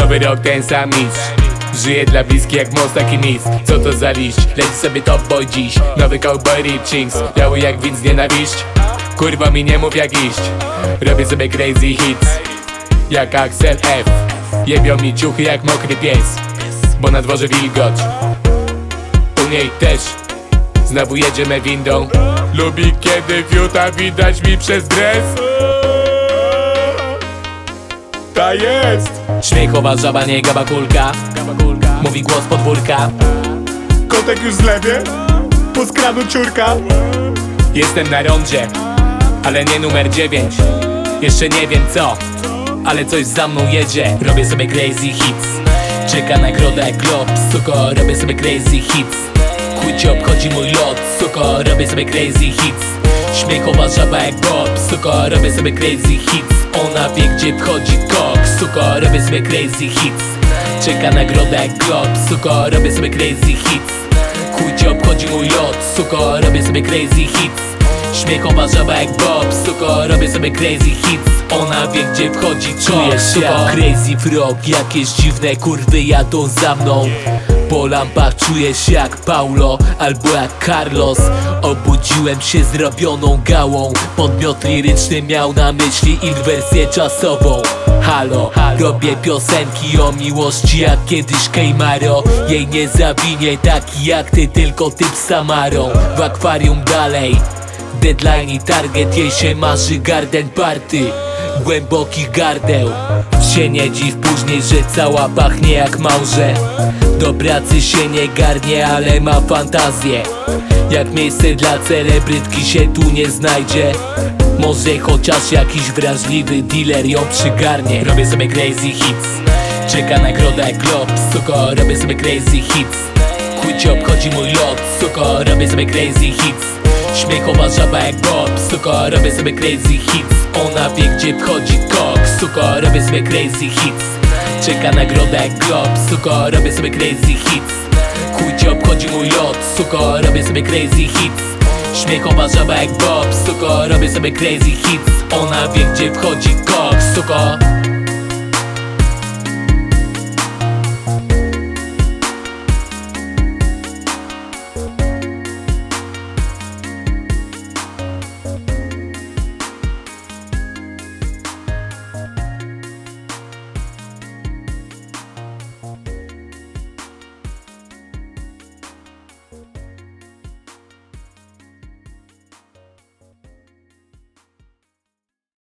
Nowy rok, ten sam mistrz. Żyję dla bliskich jak most, taki mis. Co to za liść? Leci sobie top boy dziś. Nowy cowboy Rip Chings. Biały jak widz, nienawiść. Kurwa mi nie mów jak iść. Robię sobie crazy hits jak Axel F. Jebią mi ciuchy jak mokry pies, bo na dworze wilgoć. U niej też znowu jedziemy windą. Lubi kiedy fiuta widać mi przez dres. Ta jest! Śmiechowa żaba, nie gabakulka. Mówi głos podwórka. Kotek już zlewie, po skradu ciurka. Jestem na rondzie, ale nie numer 9. Jeszcze nie wiem co, ale coś za mną jedzie. Robię sobie crazy hits. Czeka nagroda jak glob. Suko, robię sobie crazy hits. Chuj cię obchodzi mój lot. Suko, robię sobie crazy hits. Śmiechowa żaba jak Bob. Suko, robię sobie crazy hits. Ona wie gdzie wchodzi kok. Suko, robię sobie crazy hits. Czeka nagroda jak glob. Suko, robię sobie crazy hits. Chuj cię obchodzi mój lot. Suko, robię sobie crazy hits. Śmiechowa żaba jak Bob. Suko, robię sobie crazy hits. Ona wie gdzie wchodzi kok. Czujesz się jak crazy frog. Jakieś dziwne kurwy jadą za mną. Po lampach czuję się jak Paulo albo jak Carlos. Obudziłem się zrobioną gałą. Podmiot liryczny miał na myśli inwersję czasową. Halo, robię piosenki o miłości jak kiedyś Kejmaro. Jej nie zawinie taki jak ty, tylko typ z Samarą. W akwarium dalej, deadline i target. Jej się marzy garden party głębokich gardeł. Się nie dziw później, że cała pachnie jak małże. Do pracy się nie garnie, ale ma fantazję. Jak miejsce dla celebrytki się tu nie znajdzie. Może chociaż jakiś wrażliwy dealer ją przygarnie. Robię sobie crazy hits. Czeka nagroda jak glob. Suko, robię sobie crazy hits. Chuj cię obchodzi mój lot. Suko, robię sobie crazy hits. Śmiechowa żaba jak Bob. Suko, robię sobie crazy hits. Ona wie gdzie wchodzi kok. Suko, robię sobie crazy hits. Czeka nagroda jak glob. Suko, robię sobie crazy hits. Chuj cię obchodzi mój lot. Suko, robię sobie crazy hits. Śmiechowa żaba jak Bob. Suko, robię sobie crazy hits. Ona wie gdzie wchodzi kok. Suko.